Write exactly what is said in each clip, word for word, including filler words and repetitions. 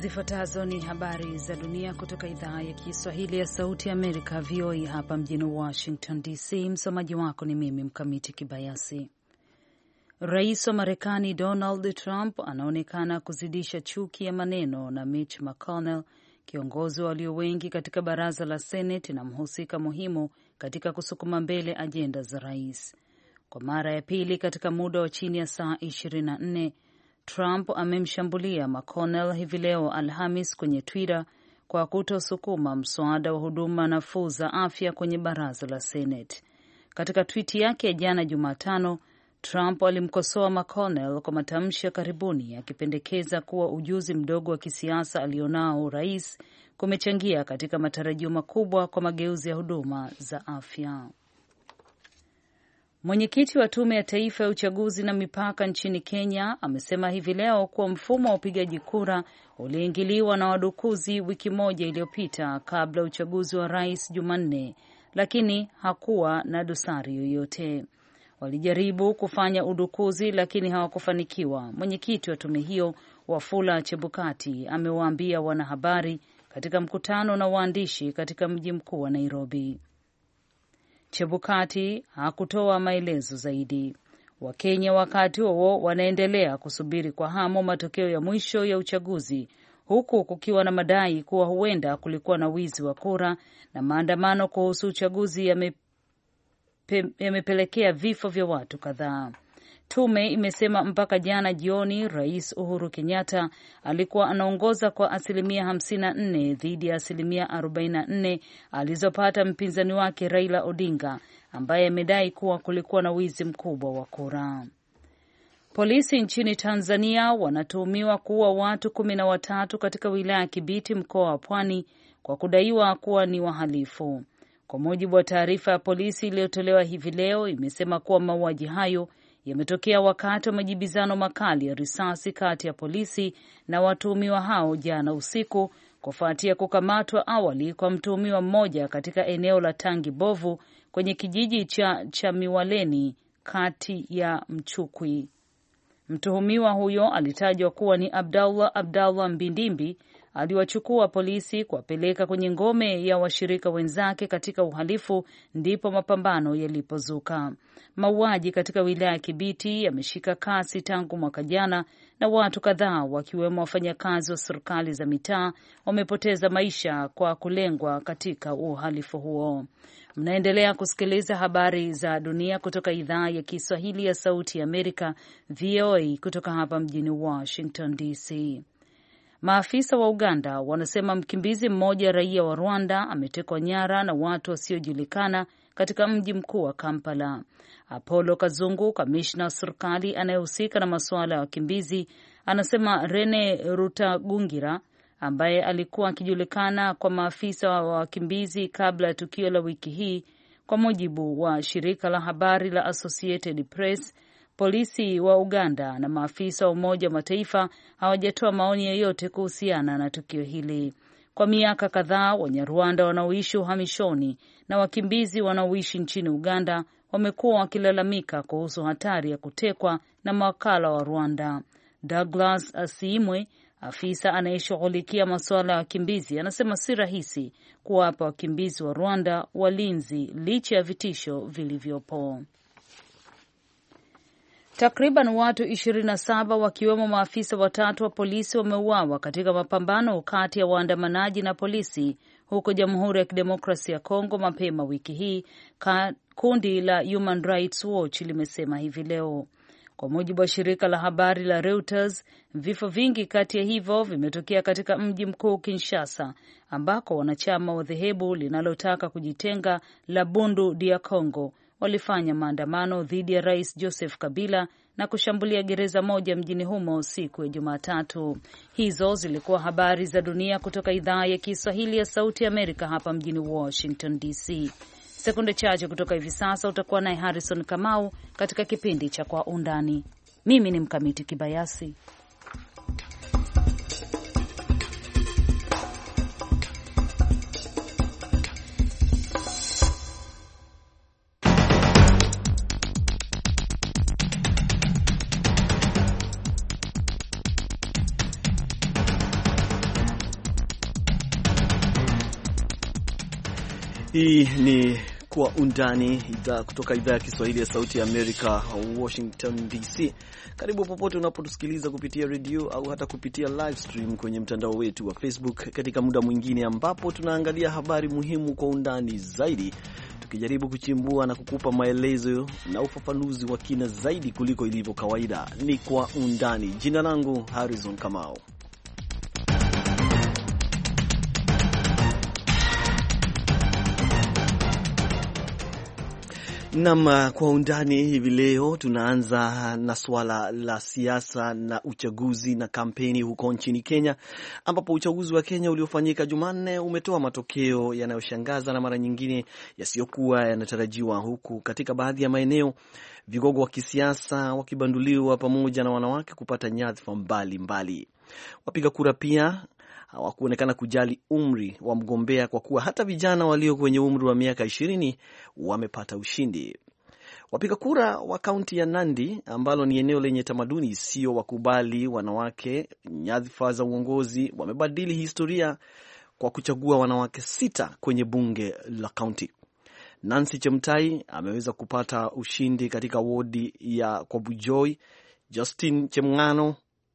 Zifuatazo ni habari za dunia kutoka idhaa ya Kiswahili ya Sauti ya Amerika, V O A, hapa mjini Washington D C. Msomaji wako ni mimi Mkamiti Kibayasi. Rais wa Marekani Donald Trump anaonekana kuzidisha chuki ya maneno na Mitch McConnell, kiongozi walio wengi katika baraza la Senate na mhusika muhimu katika kusukuma mbele ajenda za rais. Kwa mara ya pili katika muda wa chini ya saa ishirini na nne, Trump amemshambulia McConnell hivi leo Alhamis kwenye Twitter kwa kutosukuma mswada wa huduma nafuu za afya kwenye baraza la Senate. Katika twiti yake ya jana Jumatano, Trump alimkosoa McConnell kwa matamshi ya karibuni akipendekeza kuwa ujuzi mdogo wa kisiasa alionao rais kumechangia katika matarajio makubwa kwa mageuzi ya huduma za afya. Mwenyekiti wa Tume ya Taifa ya Uchaguzi na Mipaka nchini Kenya amesema hivi leo kuwa mfumo wa upigaji kura uliingiliwa na wadukuzi wiki moja iliyopita kabla uchaguzi wa rais Jumanne, lakini hakuwa na dosari yoyote. Walijaribu kufanya udukuzi lakini hawakufanikiwa. Mwenyekiti wa tume hiyo Wafula Chebukati amewaambia wanahabari katika mkutano na waandishi katika mji mkuu wa Nairobi. Chebukati hakutoa maelezo zaidi. Wakenya wakati huo wanaendelea kusubiri kwa hamu matokeo ya mwisho ya uchaguzi, huku kukiwa na madai kuwa huenda kulikuwa na wizi wa kura na maandamano kuhusu uchaguzi yame yamepelekea vifo vya watu kadhaa. Tume imesema mpaka jana jioni Rais Uhuru Kenyatta alikuwa anaongoza kwa asilimia hamsini na nne dhidi ya asilimia arobaini na nne alizopata mpinzani wake Raila Odinga, ambaye amedai kuwa kulikuwa na wizi mkubwa wa kura. Polisi nchini Tanzania wanatuhumiwa kuua watu kumi na watatu katika wilaya ya Kibiti, mkoa wa Pwani, kwa kudaiwa kuwa ni wahalifu. Kwa mujibu wa taarifa ya polisi iliyotolewa hivi leo, imesema kuwa mauaji hayo yametokea wakati wa majibizano makali ya risasi kati ya polisi na watuhumiwa hao jana usiku, kufuatia kukamatwa awali kwa mtuhumiwa mmoja katika eneo la Tangi Bovu kwenye kijiji cha Chamiwaleni kati ya Mchukwi. Mtuhumiwa huyo alitajwa kuwa ni Abdallah Abdallah Mbindimbi. Aliwachukua polisi kuwapeleka kwenye ngome ya washirika wenzake katika uhalifu, ndipo mapambano yalipozuka. Mauaji katika wilaya ya Kibiti yameshika kasi tangu mwaka jana, na watu kadhaa wakiwemo wafanyakazi wa serikali za mitaa wamepoteza maisha kwa kulengwa katika uhalifu huo. Mnaendelea kusikiliza habari za dunia kutoka idhaa ya Kiswahili ya Sauti ya Amerika, V O A, kutoka hapa mjini Washington D C. Maafisa wa Uganda wanasema mkimbizi mmoja raia wa Rwanda ametekwa nyara na watu wasiojulikana katika mji mkuu wa Kampala. Apollo Kazungu, kamishna wa serikali anayehusika na masuala ya wakimbizi, anasema Rene Rutagungira, ambaye alikuwa akijulikana kwa maafisa wa wakimbizi kabla ya tukio la wiki hii, kwa mujibu wa shirika la habari la Associated Press. Polisi wa Uganda na maafisa wa Umoja wa Mataifa hawajatoa maoni yoyote kuhusiana na tukio hili. Kwa miaka kadhaa, Wanyarwanda wanaoishi uhamishoni na wakimbizi wanaoishi nchini Uganda wamekuwa wakilalamika kuhusu hatari ya kutekwa na mawakala wa Rwanda. Douglas Asiimwe, afisa anayeshughulikia masuala ya wakimbizi, anasema si rahisi kuwapa wakimbizi wa Rwanda walinzi licha ya vitisho vilivyopo. Takriban watu ishirini na saba wakiwemo maafisa watatu wa polisi wameuawa katika mapambano kati ya waandamanaji na polisi huko Jamhuri ya Kidemokrasia ya Kongo mapema wiki hii, kundi la Human Rights Watch limesema hivi leo. Kwa mujibu wa shirika la habari la Reuters, vifo vingi kati ya hivyo vimetokea katika mji mkuu Kinshasa, ambako wanachama wa dhehebu linalotaka kujitenga la Bundu dia Congo walifanya maandamano dhidi ya Rais Joseph Kabila na kushambulia gereza moja mjini humo siku ya Jumatatu. Hizo zilikuwa habari za dunia kutoka idhaa ya Kiswahili ya Sauti Amerika hapa mjini Washington D C. Sekunde chache kutoka hivi sasa utakuwa naye Harrison Kamau katika kipindi cha Kwa Undani. Mimi ni Mkamiti Kibayasi. Hii ni Kwa Undani idhaa kutoka idhaa ya Kiswahili ya Sauti ya Amerika, Washington D C. Karibu popote unapotusikiliza kupitia redio au hata kupitia live stream kwenye mtandao wetu wa Facebook, katika muda mwingine ambapo tunaangalia habari muhimu kwa undani zaidi, tukijaribu kuchimbua na kukupa maelezo na ufafanuzi wa kina zaidi kuliko ilivyo kawaida. Ni Kwa Undani. Jina langu Harrison Kamau. Nam, Kwa Undani hivi leo tunaanza na swala la siasa na uchaguzi na kampeni huko nchini Kenya, ambapo uchaguzi wa Kenya uliofanyika Jumanne umetoa matokeo yanayoshangaza na mara nyingine yasiyokuwa yanatarajiwa, huku katika baadhi ya maeneo vigogo wa kisiasa wakibanduliwa pamoja na wanawake kupata nyadhifa mbalimbali. Wapiga kura pia hawakuonekana kujali umri wa mgombea, kwa kuwa hata vijana walio kwenye umri wa miaka ishirini wamepata ushindi. Wapiga kura wa kaunti ya Nandi, ambalo ni eneo lenye tamaduni sio wakubali wanawake nyadhifa za uongozi, wamebadili historia kwa kuchagua wanawake sita kwenye bunge la kaunti. Nancy Chemtai ameweza kupata ushindi katika wodi ya Kwabujoi. Justin Chemngano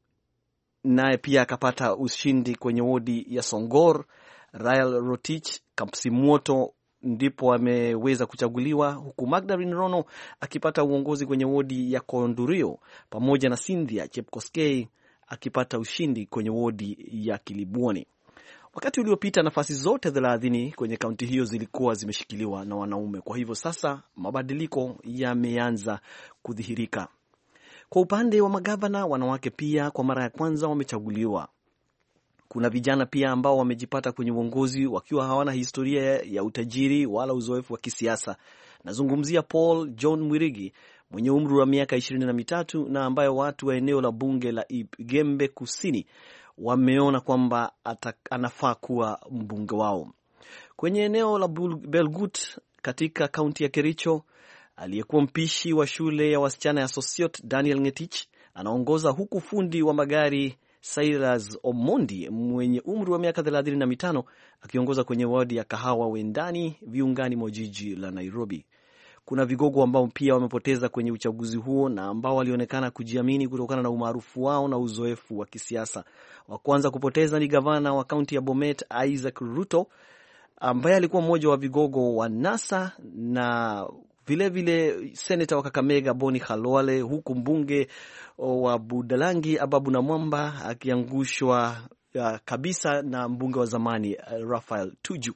naye pia akapata ushindi kwenye wodi ya Songor. Rael Rotich Kapsimwoto ndipo ameweza kuchaguliwa, huku Magdalene Rono akipata uongozi kwenye wodi ya Kondurio, pamoja na Cynthia Chepkoskei akipata ushindi kwenye wodi ya Kilibwoni. Wakati uliopita nafasi zote thelathini kwenye kaunti hiyo zilikuwa zimeshikiliwa na wanaume. Kwa hivyo sasa mabadiliko yameanza kudhihirika. Kwa upande wa magavana, wanawake pia kwa mara ya kwanza wamechaguliwa. Kuna vijana pia ambao wamejipata kwenye uongozi wakiwa hawana historia ya utajiri wala uzoefu wa kisiasa. Nazungumzia Paul John Mwirigi mwenye umri wa miaka ishirini na mitatu na ambaye watu wa eneo la bunge la Igembe Kusini wameona kwamba anafaa kuwa mbunge wao. Kwenye eneo la Belgut katika kaunti ya Kericho, aliyekuwa mpishi wa shule ya wasichana ya Sosiot Daniel Ngetich anaongoza, huku fundi wa magari Cyrus Omondi mwenye umri wa miaka thelathini na mitano akiongoza kwenye wadi ya Kahawa Wendani, viungani mwa jiji la Nairobi. Kuna vigogo ambao pia wamepoteza kwenye uchaguzi huo na ambao walionekana kujiamini kutokana na umaarufu wao na uzoefu wa kisiasa. Wa kwanza kupoteza ni gavana wa kaunti ya Bomet Isaac Ruto, ambaye alikuwa mmoja wa vigogo wa NASA, na vile vile seneta wa Kakamega Boni Khalwale, huku mbunge wa Budalangi Ababu Namwamba akiangushwa uh, kabisa na mbunge wa zamani uh, Raphael Tuju.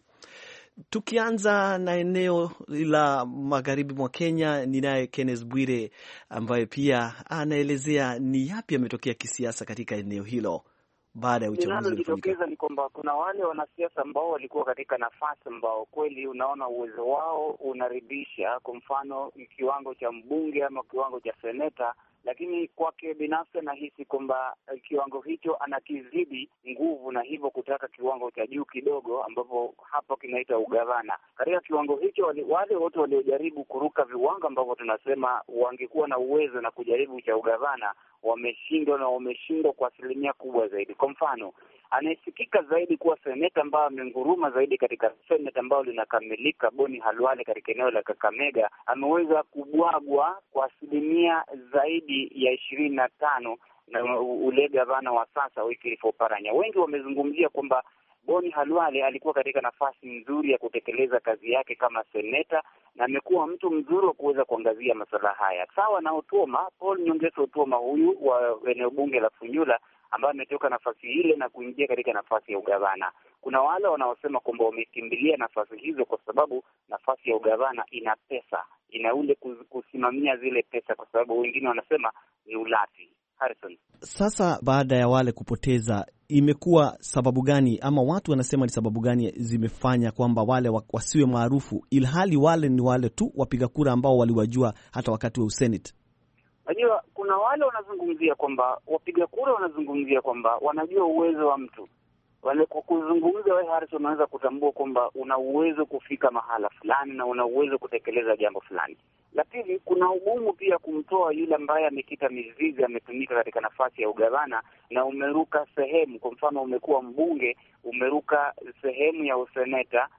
Tukianza na eneo la magharibi mwa Kenya, ninaye Kenneth Bwire ambaye pia anaelezea ni yapi yametokea kisiasa katika eneo hilo baada ya uchaguzi ulifanyika. Linalojitokeza ni kwamba kuna wale wanasiasa ambao walikuwa katika nafasi ambao kweli unaona uwezo wao unaridhisha, kwa mfano kiwango cha mbunge ama kiwango cha seneta, lakini kwake binafsi anahisi kwamba kiwango hicho anakizidi nguvu na hivyo kutaka kiwango cha juu kidogo, ambapo hapo kinaita ugavana. Katika kiwango hicho wale, wale wote waliojaribu kuruka viwango ambavyo tunasema wangekuwa na uwezo na kujaribu cha ugavana wameshindwa, na wameshindwa kwa asilimia kubwa zaidi. Kwa mfano, anayesikika zaidi kuwa seneta ambaye amenguruma zaidi katika seneta ambayo linakamilika, Boni Khalwale katika eneo la Kakamega, ameweza kubwagwa kwa asilimia zaidi ya ishirini na tano na ule gavana wa sasa Wycliffe Oparanya. Wengi wamezungumzia kwamba Boni Khalwale alikuwa katika nafasi nzuri ya kutekeleza kazi yake kama seneta na amekuwa mtu mzuri wa kuweza kuangazia masuala haya. Sawa na Otuoma, Paul Nyongesa Otuoma huyu wa eneo bunge la Funyula, ambaye ametoka nafasi ile na kuingia katika nafasi ya ugavana. Kuna wale wanaosema kwamba wamekimbilia nafasi hizo kwa sababu nafasi ya ugavana ina pesa, ina ule kusimamia zile pesa, kwa sababu wengine wanasema ni ulafi. Harrison, sasa baada ya wale kupoteza, imekuwa sababu gani ama watu wanasema ni sababu gani zimefanya kwamba wale wasiwe maarufu, ilhali wale ni wale tu wapiga kura ambao waliwajua hata wakati wa usenate? Unajua, kuna wale wanazungumzia kwamba wapiga kura wanazungumzia kwamba wanajua uwezo wa mtu. Wale kwa kuzungumza wewe Harrison unaweza kutambua kwamba una uwezo kufika mahala fulani na una uwezo kutekeleza jambo fulani. Lakini kuna ugumu pia kumtoa yule ambaye amekita mizizi, ametumika katika nafasi ya ugavana na umeruka sehemu. Kwa mfano, umekuwa mbunge, umeruka sehemu ya useneta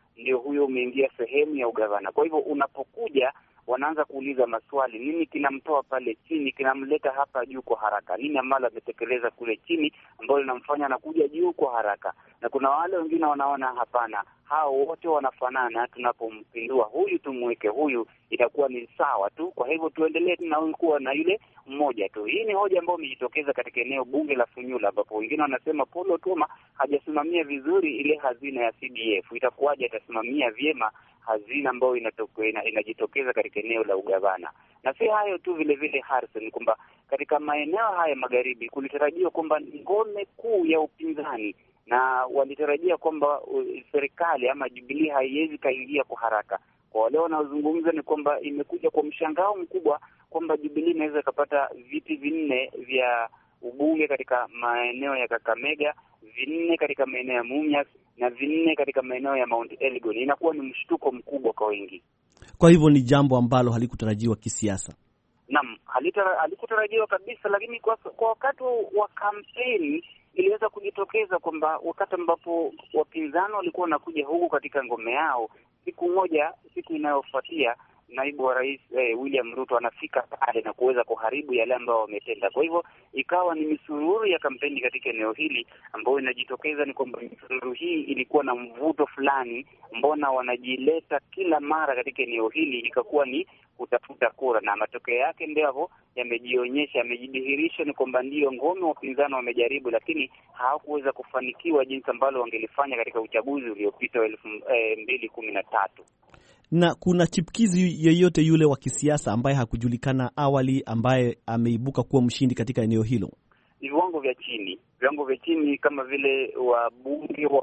ndio huyo umeingia sehemu ya ugavana. Kwa hivyo unapokuja wanaanza kuuliza maswali, nini kinamtoa pale chini kinamleta hapa juu kwa haraka? Nini ambalo ametekeleza kule chini ambalo linamfanya anakuja juu kwa haraka? Na kuna wale wengine wanaona hapana, hao wote wanafanana, tunapompindua huyu tumweke huyu itakuwa ni sawa tu, kwa hivyo tuendelee na huyu kuwa na yule mmoja tu. Hii ni hoja ambayo imejitokeza katika eneo bunge la Funyula, ambapo wengine wanasema Paul Otuoma hajasimamia vizuri ile hazina ya C D F. Itakuwaje atasimamia vyema hazina ambayo inatokea inajitokeza katika eneo la ugavana? Na si hayo tu, vile vile Harrison, kwamba katika maeneo haya magharibi kulitarajiwa kwamba ngome kuu ya upinzani, na walitarajia kwamba uh, serikali ama Jubilee haiwezi kaingia kwa haraka. Kwa wale wanaozungumza ni kwamba imekuja kwa mshangao mkubwa kwamba Jubilee inaweza ikapata viti vinne vya ubunge katika maeneo ya Kakamega, vinne katika maeneo ya Mumias na vinne katika maeneo ya Mount Elgon. Inakuwa ni mshtuko mkubwa kwa wengi. Kwa hivyo ni jambo ambalo halikutarajiwa kisiasa. Naam, halikutarajiwa kabisa, lakini kwa, kwa wakati wa kampeni iliweza kujitokeza kwamba wakati ambapo wapinzani walikuwa wanakuja huku katika ngome yao, siku moja, siku inayofuatia naibu wa rais eh, William Ruto anafika pale na kuweza kuharibu yale ambayo wametenda. Kwa hivyo ikawa ni misururu ya kampeni katika eneo hili ambayo inajitokeza ni kwamba misururu hii ilikuwa na mvuto fulani. Mbona wanajileta kila mara katika eneo hili, ikakuwa ni kutafuta kura, na matokeo yake ndio hapo yamejionyesha, yamejidhihirisha ni kwamba ndio ngome wa upinzani wamejaribu, lakini hawakuweza kufanikiwa jinsi ambalo wangelifanya katika uchaguzi uliopita wa elfu mbili kumi na tatu. Na kuna chipkizi yeyote yule wa kisiasa ambaye hakujulikana awali ambaye ameibuka kuwa mshindi katika eneo hilo? Ni viwango vya chini, viwango vya chini kama vile wabunge wa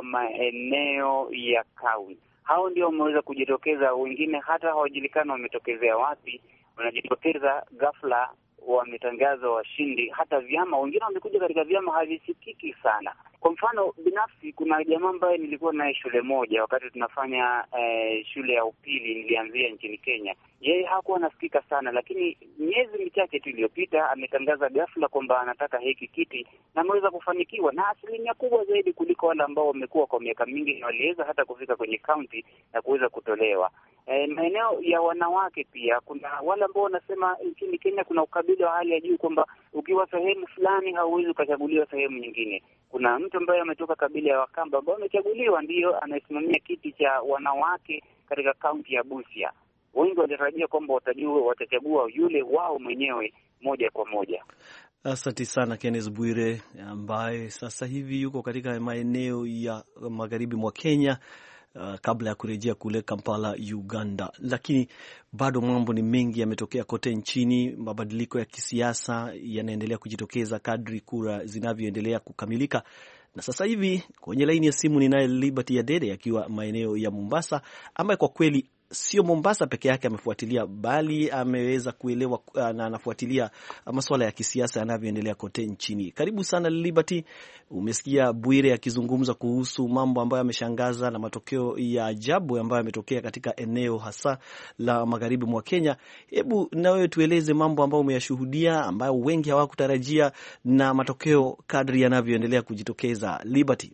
maeneo ya kaunti. Hao ndio wameweza kujitokeza, wengine hata hawajulikana wametokezea wapi, wanajitokeza ghafla, wametangaza washindi. Hata vyama wengine wamekuja katika vyama havisikiki sana. Kwa mfano binafsi, kuna jamaa ambaye nilikuwa naye shule moja wakati tunafanya eh, shule ya upili nilianzia nchini Kenya. Yeye hakuwa anasikika sana, lakini miezi michache tu iliyopita ametangaza ghafla kwamba anataka hiki kiti na ameweza kufanikiwa, na asilimia kubwa zaidi kuliko wale ambao wamekuwa kwa miaka mingi na waliweza hata kufika kwenye kaunti na kuweza kutolewa. Eh, maeneo ya wanawake pia kuna wale ambao wanasema nchini Kenya kuna ukabila wa hali ya juu kwamba ukiwa sehemu fulani hauwezi ukachaguliwa sehemu nyingine. Kuna mtu ambaye ametoka kabila ya Wakamba ambao amechaguliwa, ndiyo anayesimamia kiti cha wanawake katika kaunti ya Busia. Wengi walitarajia kwamba watajua watachagua yule wao mwenyewe moja kwa moja. Asante sana Kenneth Bwire, ambaye sasa hivi yuko katika maeneo ya magharibi mwa Kenya, uh, kabla ya kurejea kule Kampala, Uganda. Lakini bado mambo ni mengi yametokea kote nchini. Mabadiliko ya kisiasa yanaendelea kujitokeza kadri kura zinavyoendelea kukamilika. Na sasa hivi kwenye laini ya simu ninaye Liberty ya Dede akiwa maeneo ya Mombasa, ambaye kwa kweli sio Mombasa peke yake amefuatilia, bali ameweza kuelewa na anafuatilia masuala ya kisiasa yanavyoendelea kote nchini. Karibu sana Liberty. Umesikia Bwire akizungumza kuhusu mambo ambayo yameshangaza na matokeo ya ajabu ambayo yametokea katika eneo hasa la magharibi mwa Kenya. Hebu na wewe tueleze mambo ambayo umeyashuhudia ambayo wengi hawakutarajia na matokeo kadri yanavyoendelea kujitokeza. Liberty.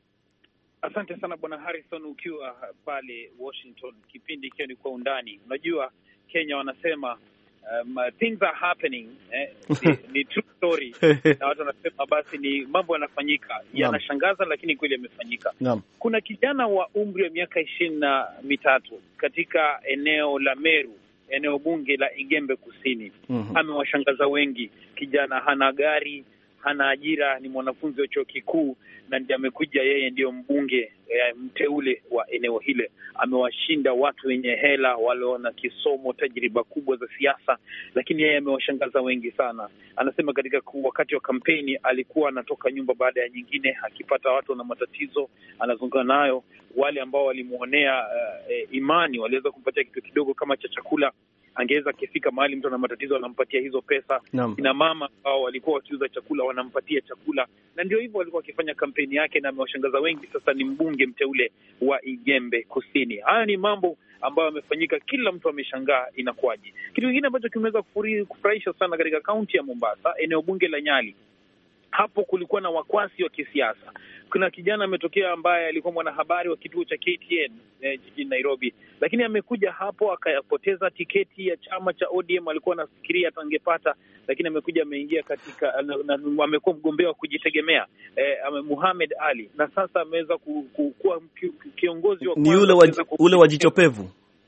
Asante sana Bwana Harrison, ukiwa pale Washington, kipindi ikiwa ni Kwa Undani. Unajua Kenya wanasema um, things are happening, eh, ni, ni true story na watu wanasema basi ni mambo yanafanyika, yanashangaza lakini kweli yamefanyika. Kuna kijana wa umri wa miaka ishirini na mitatu katika eneo la Meru, eneo bunge la Igembe Kusini. Mm-hmm. Amewashangaza wengi. Kijana hana gari, hana ajira, ni mwanafunzi wa chuo kikuu na ndiye amekuja, yeye ndio mbunge e, mteule wa eneo hile. Amewashinda watu wenye hela, waliona kisomo, tajriba kubwa za siasa, lakini yeye amewashangaza wengi sana. Anasema katika wakati wa kampeni alikuwa anatoka nyumba baada ya nyingine, akipata watu na matatizo anazunguka nayo. Wale ambao walimuonea uh, e, imani waliweza kumpatia kitu kidogo kama cha chakula. Angeweza kifika mahali mtu ana matatizo anampatia hizo pesa. No. Kina mama ambao walikuwa wakiuza chakula wanampatia chakula, na ndio hivyo walikuwa wakifanya kampeni yake, na amewashangaza wengi. Sasa ni mbunge mteule wa Igembe Kusini. Haya ni mambo ambayo yamefanyika, kila mtu ameshangaa inakuwaje. Kitu kingine ambacho kimeweza kufurahisha sana katika kaunti ya Mombasa, eneo bunge la Nyali, hapo kulikuwa na wakwasi wa kisiasa. Kuna kijana ametokea ambaye alikuwa mwanahabari wa kituo cha K T N eh, jijini Nairobi, lakini amekuja hapo akapoteza tiketi ya chama cha O D M. Alikuwa anafikiria atangepata, lakini amekuja ameingia katika, amekuwa mgombea wa kujitegemea eh, Muhammad Ali, na sasa ameweza ku, ku, kuwa kiongozi wa ni ule wa, ule wa jicho pevu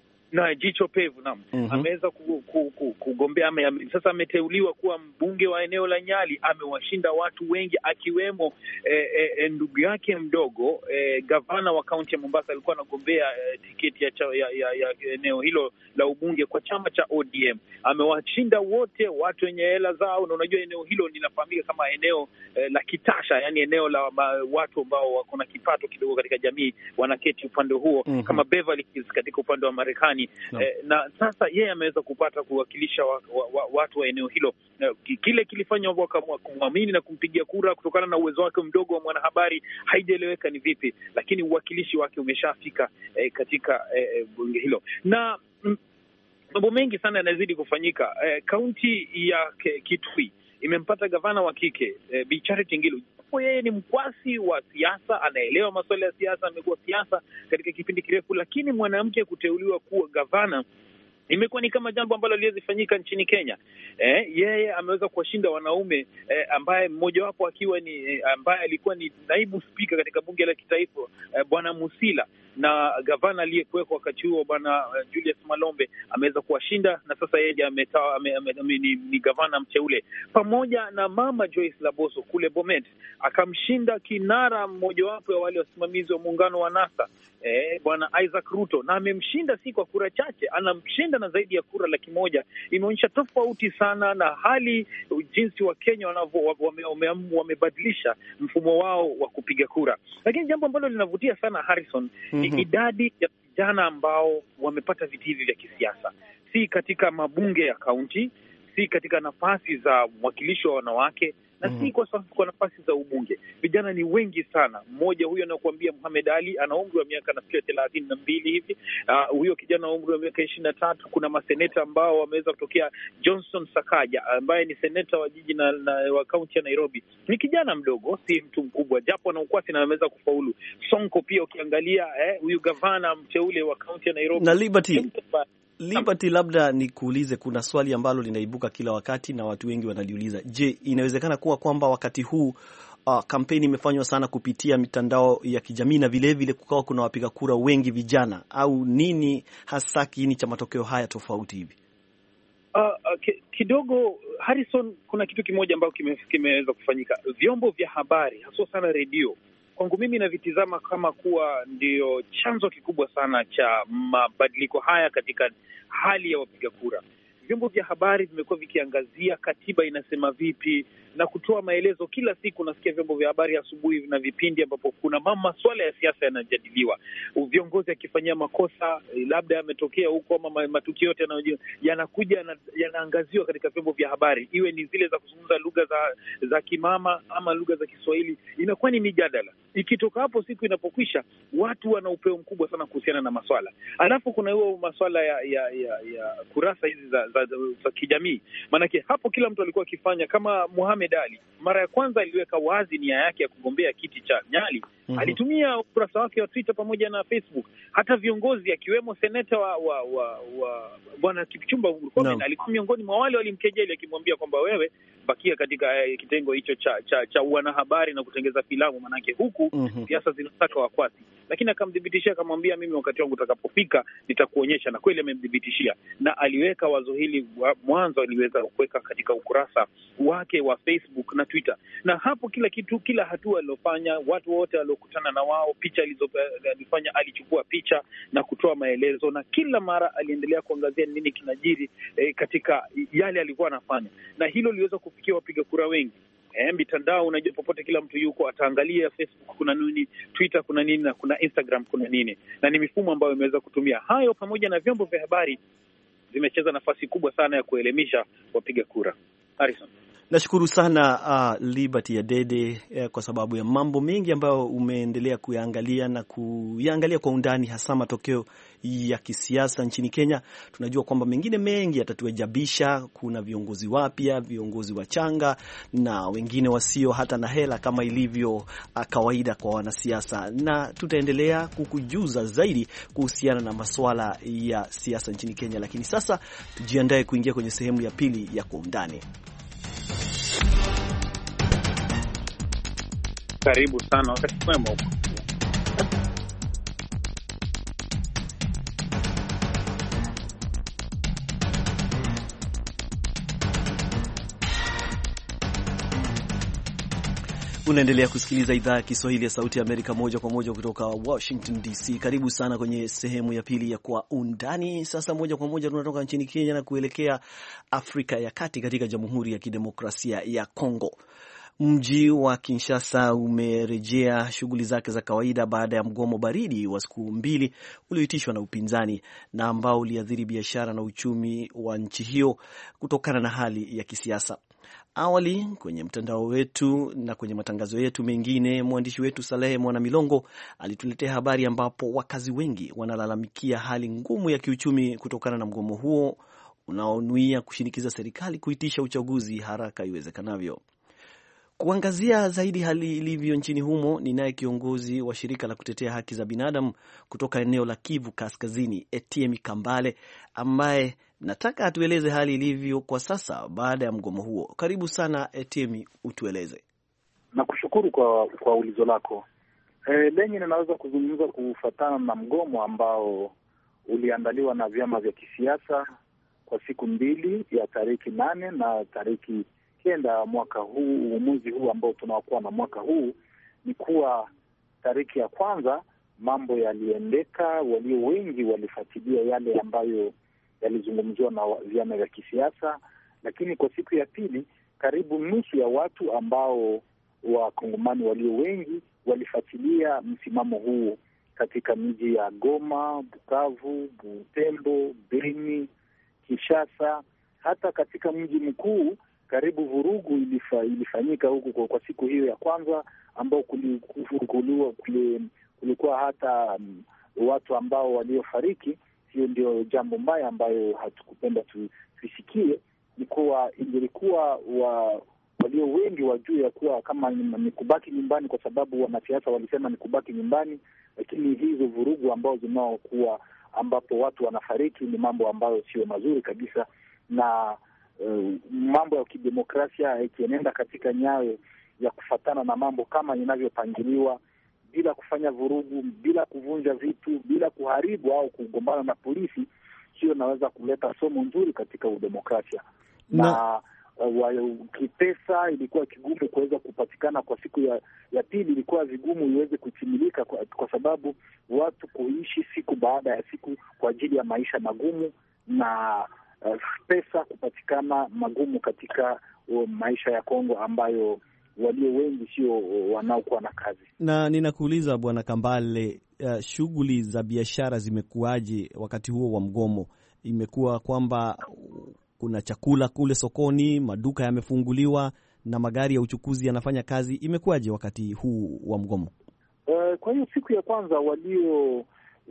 na jicho pevu naam. Mm -hmm. Ameweza kugombea ku, ku, ame, sasa ameteuliwa kuwa mbunge wa eneo la Nyali. Amewashinda watu wengi akiwemo eh, eh, ndugu yake mdogo eh, gavana wa kaunti ya Mombasa alikuwa anagombea eh, tiketi ya, ya, ya, ya eneo hilo la ubunge kwa chama cha O D M. Amewashinda wote watu wenye hela zao, na unajua eneo hilo linafahamika kama eneo eh, la kitasha, yani eneo la ma, watu ambao wako na kipato kidogo katika jamii wanaketi upande huo. Mm -hmm. Kama Beverly Hills katika upande wa Marekani. No. Eh, na sasa yeye ameweza kupata kuwakilisha wa, wa, wa, watu wa eneo hilo. Na kile kilifanya wakamwamini na kumpigia kura kutokana na uwezo wake mdogo wa mwanahabari, haijaeleweka ni vipi, lakini uwakilishi wake umeshafika eh, katika eh, bunge hilo. Na mambo mengi sana yanazidi kufanyika. Kaunti eh, ya Kitui imempata gavana wa kike eh, Bi Charity Ngilu. Yeye ni mkwasi wa siasa, anaelewa masuala ya siasa, amekuwa siasa katika kipindi kirefu, lakini mwanamke kuteuliwa kuwa gavana imekuwa ni kama jambo ambalo liwezifanyika nchini Kenya. Eh, yeye ameweza kuwashinda wanaume eh, ambaye mmoja wapo akiwa ni eh, ambaye alikuwa ni naibu spika katika bunge la kitaifa eh, Bwana Musila, na gavana aliyekuwekwa wakati huo Bwana uh, Julius Malombe ameweza kuwashinda, na sasa yeye ametawa ame, ame, ame, ni, ni gavana mteule, pamoja na mama Joyce Laboso kule Bomet akamshinda kinara mmoja wapo wa wale wasimamizi wa muungano wa NASA eh, Bwana Isaac Ruto, na amemshinda si kwa kura chache, anamshinda na zaidi ya kura laki moja. Imeonyesha tofauti sana na hali jinsi wa Kenya wanavyo wamebadilisha wame, wame mfumo wao wa kupiga kura. Lakini jambo ambalo linavutia sana Harrison, ni mm -hmm. idadi ya vijana ambao wamepata viti hivi vya kisiasa, si katika mabunge ya kaunti, si katika nafasi za mwakilishi wa wanawake, na mm -hmm. si kwa, kwa nafasi za ubunge. Vijana ni wengi sana. Mmoja huyo anakuambia Muhammad Ali ana umri wa miaka nafikiri thelathini na mbili hivi. Uh, huyo kijana umri wa miaka ishirini na tatu. Kuna maseneta ambao wameweza kutokea. Johnson Sakaja ambaye ni seneta wa jiji na, na wa kaunti ya Nairobi, ni kijana mdogo, si mtu mkubwa, japo ana ukwasi na ameweza kufaulu. Sonko pia ukiangalia eh, huyu gavana mteule wa kaunti ya Nairobi na Liberty Liberty, labda nikuulize, kuna swali ambalo linaibuka kila wakati na watu wengi wanaliuliza. Je, inawezekana kuwa kwamba wakati huu uh, kampeni imefanywa sana kupitia mitandao ya kijamii na vile vile kukawa kuna wapiga kura wengi vijana, au nini hasa kiini cha matokeo haya tofauti hivi? Uh, uh, kidogo Harrison, kuna kitu kimoja ambacho kime, kimeweza kufanyika. Vyombo vya habari hasa sana redio, kwangu mimi navitizama kama kuwa ndio chanzo kikubwa sana cha mabadiliko haya katika hali ya wapiga kura. Vyombo vya habari vimekuwa vikiangazia katiba inasema vipi na kutoa maelezo kila siku. Nasikia vyombo vya habari asubuhi na vipindi ambapo kuna masuala ya siasa yanajadiliwa, viongozi akifanyia makosa labda yametokea huko ama matukio yote yanakuja yanaangaziwa katika vyombo vya habari, iwe ni zile za kuzungumza lugha za za kimama ama lugha za Kiswahili. Inakuwa ni mijadala. Ikitoka hapo, siku inapokwisha, watu wana upeo mkubwa sana kuhusiana na maswala. Alafu kuna huo maswala ya ya, ya, ya kurasa hizi za, za, za, za kijamii. Maanake hapo kila mtu alikuwa akifanya kama Muhammad Ali. Mara ya kwanza aliweka wazi nia yake ya kugombea kiti cha Nyali. Mm-hmm. Alitumia ukurasa wake wa Twitter pamoja na Facebook. Hata viongozi akiwemo seneta wa wa, wa, wa Bwana Kipchumba Murkomen no. alikuwa miongoni mwa wale walimkejeli akimwambia kwamba wewe bakia katika eh, kitengo hicho cha cha, cha wanahabari na kutengeza filamu, manake huku mm-hmm. siasa zinataka wakwasi. Lakini akamdhibitishia, akamwambia mimi wakati wangu utakapofika nitakuonyesha, na kweli amemdhibitishia, na aliweka wazo hili mwanzo aliweza kuweka katika ukurasa wake wa Facebook na Twitter. Na hapo kila kitu, kila hatua aliyofanya, watu wote waliokutana na wao, picha alizofanya, alichukua picha na kutoa maelezo, na kila mara aliendelea kuangazia nini kinajiri eh, katika yale alikuwa anafanya, na hilo liweza kufikia wapiga kura wengi. Eh, mitandao unajua popote kila mtu yuko ataangalia Facebook kuna nini, Twitter kuna nini, na kuna Instagram kuna nini, na ni mifumo ambayo imeweza kutumia hayo, pamoja na vyombo vya habari vimecheza nafasi kubwa sana ya kuelimisha wapiga kura. Harrison. Nashukuru sana uh, Liberty Adede eh, kwa sababu ya mambo mengi ambayo umeendelea kuyaangalia na kuyaangalia kwa undani, hasa matokeo ya kisiasa nchini Kenya. Tunajua kwamba mengine mengi yatatuejabisha. Kuna viongozi wapya, viongozi wachanga na wengine wasio hata na hela kama ilivyo uh, kawaida kwa wanasiasa, na tutaendelea kukujuza zaidi kuhusiana na masuala ya siasa nchini Kenya. Lakini sasa tujiandae kuingia kwenye sehemu ya pili ya Kwa Undani. Karibu sana, wakati mwema huko. Unaendelea kusikiliza idhaa ya Kiswahili ya Sauti ya Amerika moja kwa moja kutoka Washington D C. Karibu sana kwenye sehemu ya pili ya Kwa Undani. Sasa moja kwa moja tunatoka nchini Kenya na kuelekea Afrika ya Kati, katika Jamhuri ya Kidemokrasia ya Kongo. Mji wa Kinshasa umerejea shughuli zake za kawaida baada ya mgomo baridi wa siku mbili ulioitishwa na upinzani na ambao uliathiri biashara na uchumi wa nchi hiyo kutokana na hali ya kisiasa. Awali kwenye mtandao wetu na kwenye matangazo yetu mengine, mwandishi wetu Salehe Mwanamilongo alituletea habari ambapo wakazi wengi wanalalamikia hali ngumu ya kiuchumi kutokana na mgomo huo unaonuia kushinikiza serikali kuitisha uchaguzi haraka iwezekanavyo. Kuangazia zaidi hali ilivyo nchini humo, ni naye kiongozi wa shirika la kutetea haki za binadamu kutoka eneo la Kivu Kaskazini, Etiemi Kambale, ambaye nataka atueleze hali ilivyo kwa sasa baada ya mgomo huo. Karibu sana Etiemi, utueleze. Nakushukuru kwa kwa ulizo lako. E, lenye ninaweza kuzungumza kufuatana na mgomo ambao uliandaliwa na vyama vya kisiasa kwa siku mbili, ya tariki nane na tariki kenda mwaka huu, mwezi huu ambao tunaokuwa na mwaka huu, ni kuwa tariki ya kwanza mambo yaliendeka, walio wengi walifuatilia yale ambayo yalizungumziwa na vyama vya kisiasa, lakini kwa siku ya pili karibu nusu ya watu ambao wakongomani walio wengi walifuatilia msimamo huu katika miji ya Goma, Bukavu, Butembo, Beni, Kinshasa, hata katika mji mkuu karibu vurugu ilifa, ilifanyika huku kwa, kwa siku hiyo ya kwanza, ambao kulikuwa kulikuwa hata um, watu ambao waliofariki. Hiyo ndio jambo mbaya ambayo hatukupenda tusikie, ni kuwa ingelikuwa wa walio wengi wajue ya kuwa kama ni kubaki nyumbani, kwa sababu wanasiasa walisema ni kubaki nyumbani, lakini hizo vurugu ambao zinaokuwa ambapo watu wanafariki ni mambo ambayo sio mazuri kabisa. Na Uh, mambo ya kidemokrasia ikienenda katika nyayo ya kufatana na mambo kama inavyopangiliwa, bila kufanya vurugu, bila kuvunja vitu, bila kuharibu au kugombana na polisi, hiyo naweza kuleta somo nzuri katika udemokrasia. Na, na uh, kipesa ilikuwa kigumu kuweza kupatikana kwa siku ya, ya pili, ilikuwa vigumu iweze kutimilika kwa, kwa sababu watu kuishi siku baada ya siku kwa ajili ya maisha magumu, na Uh, pesa kupatikana magumu katika uh, maisha ya Kongo ambayo walio wengi sio uh, wanaokuwa na kazi. Na ninakuuliza Bwana Kambale, uh, shughuli za biashara zimekuwaje wakati huo wa mgomo? Imekuwa kwamba kuna chakula kule sokoni, maduka yamefunguliwa na magari ya uchukuzi yanafanya kazi. Imekuwaje wakati huu wa mgomo? Uh, kwa hiyo siku ya kwanza walio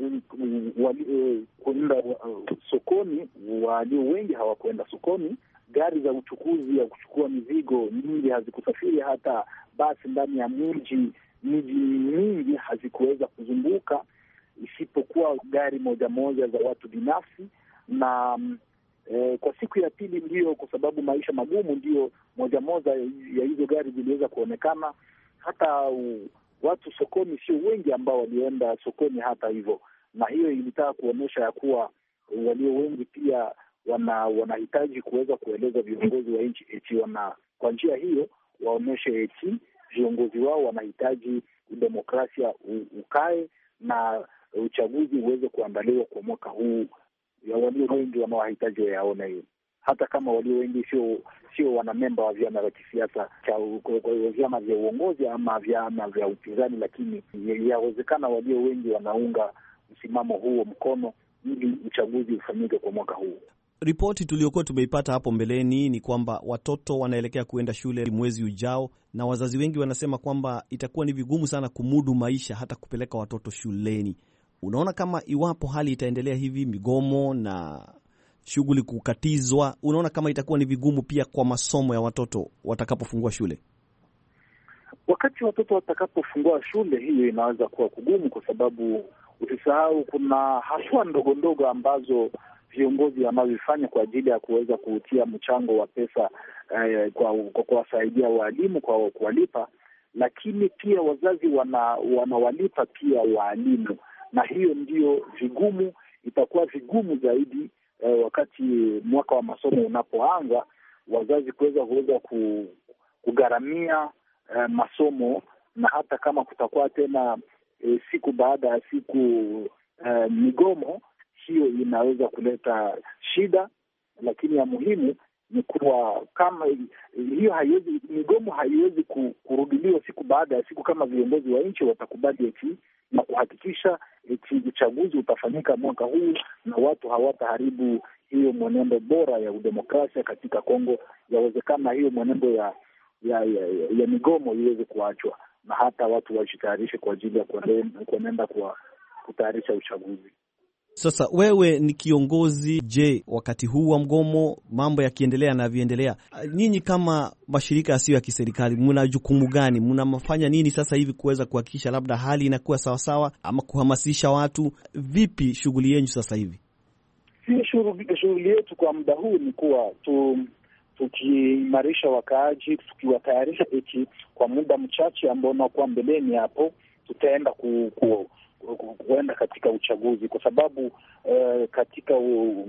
kwenda uh, sokoni, walio wengi hawakwenda sokoni. Gari za uchukuzi ya kuchukua mizigo nyingi hazikusafiri, hata basi ndani ya mji miji mingi hazikuweza kuzunguka, isipokuwa gari moja moja za watu binafsi. Na eh, kwa siku ya pili ndio, kwa sababu maisha magumu, ndio moja moja ya hizo gari ziliweza kuonekana. Hata uh, watu sokoni sio wengi ambao walienda sokoni hata hivyo, na hiyo ilitaka kuonyesha ya kuwa walio wengi pia wana wanahitaji kuweza kueleza viongozi wa nchi eti wana, kwa njia hiyo waonyeshe eti viongozi wao wanahitaji demokrasia ukae na uchaguzi uweze kuandaliwa kwa mwaka huu. Ya walio wengi wanaohitaji wayaone hiyo, hata kama walio wengi sio sio wanamemba wa vyama vya kisiasa cha vyama vya uongozi ama vyama vya upinzani, lakini yawezekana walio wengi wanaunga msimamo huo mkono ili uchaguzi ufanyike kwa mwaka huu. Ripoti tuliyokuwa tumeipata hapo mbeleni ni kwamba watoto wanaelekea kuenda shule mwezi ujao, na wazazi wengi wanasema kwamba itakuwa ni vigumu sana kumudu maisha hata kupeleka watoto shuleni. Unaona kama iwapo hali itaendelea hivi, migomo na shughuli kukatizwa, unaona kama itakuwa ni vigumu pia kwa masomo ya watoto watakapofungua shule? Wakati watoto watakapofungua shule, hiyo inaweza kuwa kugumu, kwa sababu usisahau kuna hatua ndogo ndogo ambazo viongozi wanavifanya kwa ajili ya kuweza kutia mchango wa pesa eh, kwa kuwasaidia walimu kwa kuwalipa, lakini pia wazazi wana wanawalipa pia walimu, na hiyo ndio vigumu. Itakuwa vigumu zaidi eh, wakati mwaka wa masomo unapoanza, wazazi kuweza kuweza kugharamia eh, masomo, na hata kama kutakuwa tena eh, siku baada ya siku eh, migomo, hiyo inaweza kuleta shida. Lakini ya muhimu ni kuwa kama hiyo haiwezi, migomo haiwezi kurudiliwa siku baada ya siku kama viongozi wa nchi watakubali eti na kuhakikisha eti uchaguzi utafanyika mwaka huu na watu hawataharibu hiyo mwenendo bora ya udemokrasia katika Kongo. Yawezekana hiyo mwenendo ya ya, ya, ya migomo iweze kuachwa na hata watu wajitayarishe kwa ajili ya kuenenda kwa kutayarisha uchaguzi. Sasa wewe ni kiongozi, je, wakati huu wa mgomo, mambo yakiendelea na viendelea, nyinyi kama mashirika yasiyo ya kiserikali mna jukumu gani? Mnafanya nini sasa hivi kuweza kuhakikisha labda hali inakuwa sawa sawa, ama kuhamasisha watu? Vipi shughuli yenu sasa hivi? Si shughuli yetu kwa muda huu ni kuwa tu tukiimarisha wakaaji, tukiwatayarisha eti kwa muda mchache ambao unakuwa mbeleni hapo tutaenda ku, ku kuenda katika uchaguzi, kwa sababu uh, katika uh,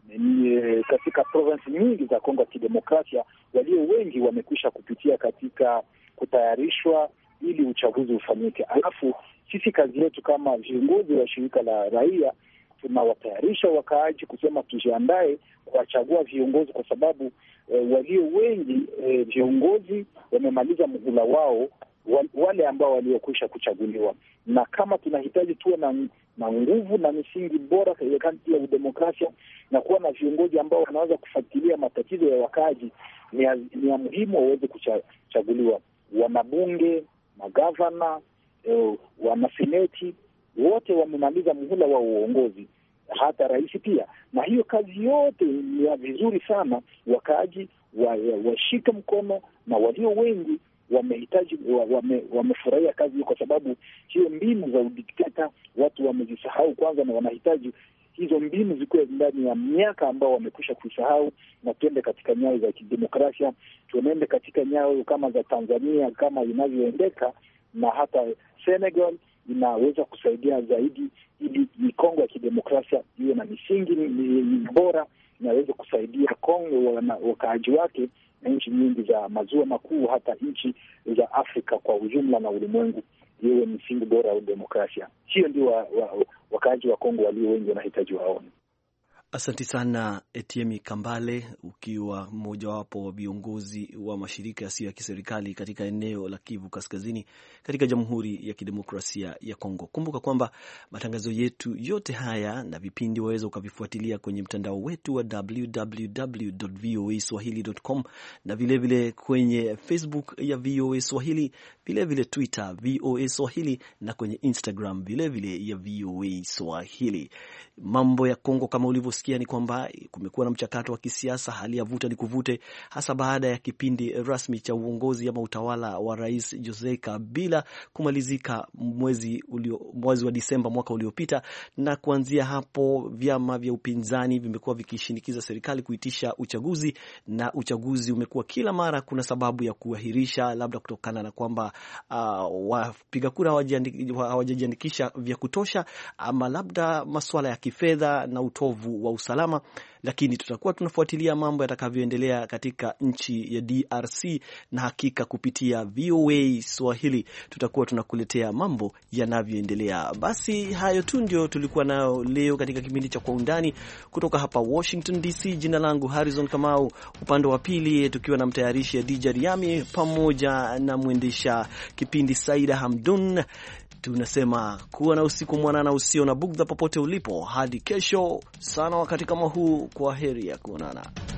ni, katika province nyingi za Kongo ya Kidemokrasia walio wengi wamekwisha kupitia katika kutayarishwa ili uchaguzi ufanyike. Alafu sisi kazi yetu kama viongozi wa shirika la raia tunawatayarisha wakaaji kusema tujiandae kuwachagua viongozi, kwa sababu uh, walio wengi uh, viongozi wamemaliza muhula wao, wale ambao waliokwisha kuchaguliwa. Na kama tunahitaji tuwe na, na nguvu na misingi bora kati ya udemokrasia na kuwa na viongozi ambao wanaweza kufuatilia matatizo ya wakaaji, ni ya, ni ya muhimu waweze kuchaguliwa. Wanabunge, magavana, eh, wanaseneti wote wamemaliza muhula wa uongozi, hata rais pia. Na hiyo kazi yote ni ya vizuri sana wakaaji washike wa mkono, na walio wengi wamehitaji wame, wamefurahia kazi hiyo, kwa sababu hiyo mbinu za udikteta watu wamezisahau kwanza, na wanahitaji hizo mbinu zikuwe ndani ya miaka ambao wamekwisha kusahau, na tuende katika nyayo za kidemokrasia, tuende katika nyayo kama za Tanzania kama inavyoendeka, na hata Senegal inaweza kusaidia zaidi ili Kongo ya kidemokrasia iwe na misingi bora, inaweza kusaidia Kongo wakaaji wake na nchi nyingi za maziwa makuu, hata nchi za Afrika kwa ujumla na ulimwengu, iwe misingi bora ya demokrasia. Hiyo ndio wa, wa, wakaaji wa Kongo walio wengi wanahitaji waone. Asante sana Etiemi Kambale, ukiwa mmojawapo wa viongozi wa mashirika yasiyo ya kiserikali katika eneo la Kivu Kaskazini katika Jamhuri ya Kidemokrasia ya Kongo. Kumbuka kwamba matangazo yetu yote haya na vipindi waweza ukavifuatilia kwenye mtandao wetu wa double-u double-u double-u dot v o a swahili dot com, na vile vile kwenye Facebook ya V O A Swahili, vile vile Twitter V O A Swahili, na kwenye Instagram vile vile ya V O A Swahili. Mambo ya Kongo kama ulivyosikia ni kwamba kumekuwa na mchakato wa kisiasa, hali ya vuta ni kuvute, hasa baada ya kipindi rasmi cha uongozi ama utawala wa Rais Joseph Kabila kumalizika mwezi ulio, mwezi wa Disemba mwaka uliopita, na kuanzia hapo vyama vya upinzani vimekuwa vikishinikiza serikali kuitisha uchaguzi, na uchaguzi umekuwa kila mara kuna sababu ya kuahirisha, labda kutokana na kwamba uh, wapiga kura hawajajiandikisha vya kutosha, ama labda masuala ya kifedha na utovu wa usalama. Lakini tutakuwa tunafuatilia mambo yatakavyoendelea katika nchi ya D R C, na hakika kupitia V O A Swahili tutakuwa tunakuletea mambo yanavyoendelea. Basi hayo tu ndio tulikuwa nayo leo katika kipindi cha Kwa Undani kutoka hapa Washington D C. Jina langu Harrison Kamau, upande wa pili tukiwa na mtayarishi ya D J Riami pamoja na mwendesha kipindi Saida Hamdun. tunasema kuwa na usiku mwanana usio na bugdha popote ulipo. Hadi kesho sana wakati kama huu, kwa heri ya kuonana.